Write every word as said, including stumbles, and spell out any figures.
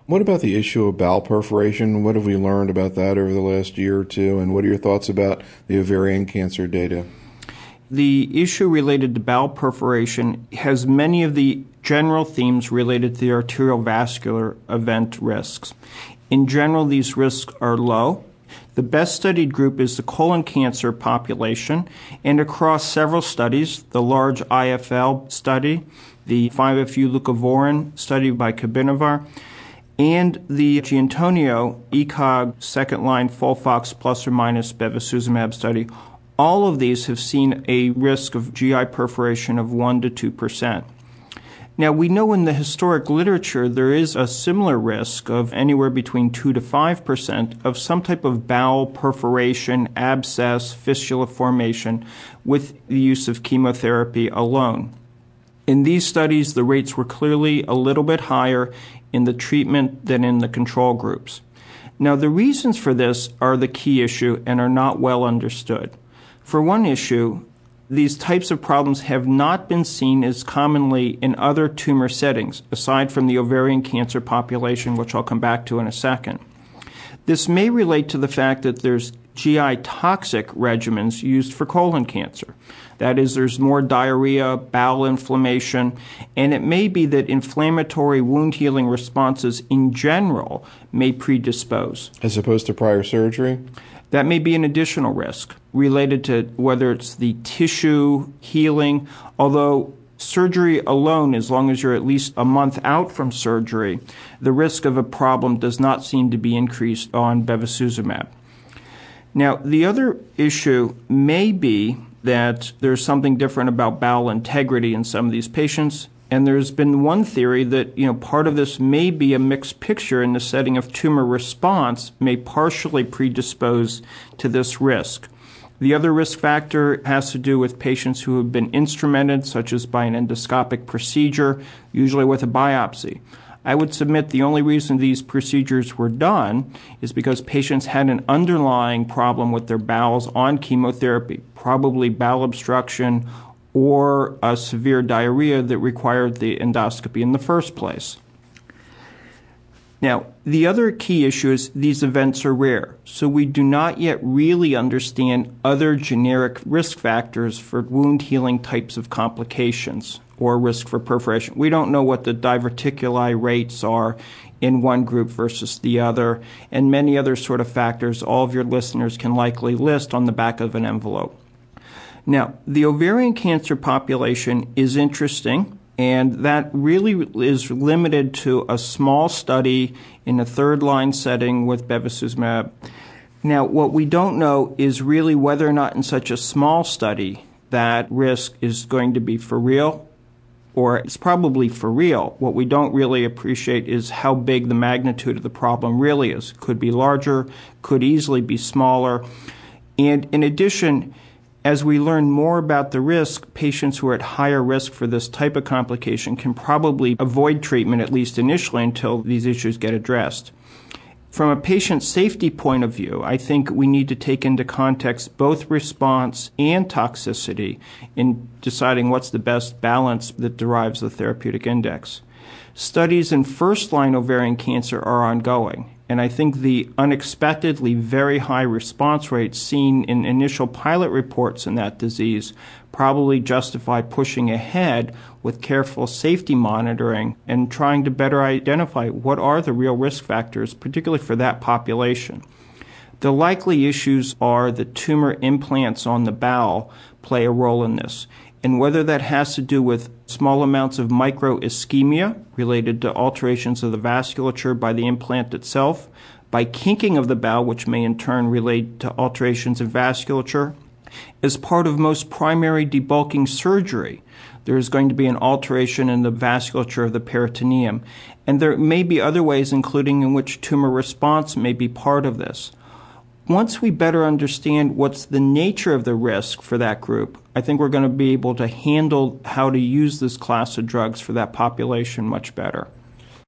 What about the issue of bowel perforation? What have we learned about that over the last year or two? And what are your thoughts about the ovarian cancer data? The issue related to bowel perforation has many of the general themes related to the arteriovascular event risks. In general, these risks are low. The best studied group is the colon cancer population, and across several studies, the large I F L study, the five F U leucovorin study by Kabinovar, and the Giantonio E C O G second-line FOLFOX plus or minus bevacizumab study. All of these have seen a risk of G I perforation of one to two percent. Now, we know in the historic literature there is a similar risk of anywhere between two to five percent of some type of bowel perforation, abscess, fistula formation with the use of chemotherapy alone. In these studies, the rates were clearly a little bit higher in the treatment than in the control groups. Now, the reasons for this are the key issue and are not well understood. For one issue, these types of problems have not been seen as commonly in other tumor settings, aside from the ovarian cancer population, which I'll come back to in a second. This may relate to the fact that there's G I toxic regimens used for colon cancer. That is, there's more diarrhea, bowel inflammation, and it may be that inflammatory wound healing responses in general may predispose. As opposed to prior surgery? That may be an additional risk related to whether it's the tissue healing, although surgery alone, as long as you're at least a month out from surgery, the risk of a problem does not seem to be increased on bevacizumab. Now, the other issue may be that there's something different about bowel integrity in some of these patients. And there's been one theory that, you know, part of this may be a mixed picture in the setting of tumor response may partially predispose to this risk. The other risk factor has to do with patients who have been instrumented, such as by an endoscopic procedure, usually with a biopsy. I would submit the only reason these procedures were done is because patients had an underlying problem with their bowels on chemotherapy, probably bowel obstruction or a severe diarrhea that required the endoscopy in the first place. Now, the other key issue is these events are rare, so we do not yet really understand other generic risk factors for wound healing types of complications or risk for perforation. We don't know what the diverticuli rates are in one group versus the other, and many other sort of factors all of your listeners can likely list on the back of an envelope. Now, the ovarian cancer population is interesting, and that really is limited to a small study in a third-line setting with bevacizumab. Now, what we don't know is really whether or not in such a small study that risk is going to be for real, or it's probably for real. What we don't really appreciate is how big the magnitude of the problem really is. Could be larger, could easily be smaller. And in addition, as we learn more about the risk, patients who are at higher risk for this type of complication can probably avoid treatment, at least initially, until these issues get addressed. From a patient safety point of view, I think we need to take into context both response and toxicity in deciding what's the best balance that derives the therapeutic index. Studies in first-line ovarian cancer are ongoing, and I think the unexpectedly very high response rates seen in initial pilot reports in that disease probably justify pushing ahead with careful safety monitoring and trying to better identify what are the real risk factors, particularly for that population. The likely issues are that tumor implants on the bowel play a role in this, and whether that has to do with small amounts of microischemia related to alterations of the vasculature by the implant itself, by kinking of the bowel, which may in turn relate to alterations in vasculature. As part of most primary debulking surgery, there is going to be an alteration in the vasculature of the peritoneum, and there may be other ways, including in which tumor response may be part of this. Once we better understand what's the nature of the risk for that group, I think we're going to be able to handle how to use this class of drugs for that population much better.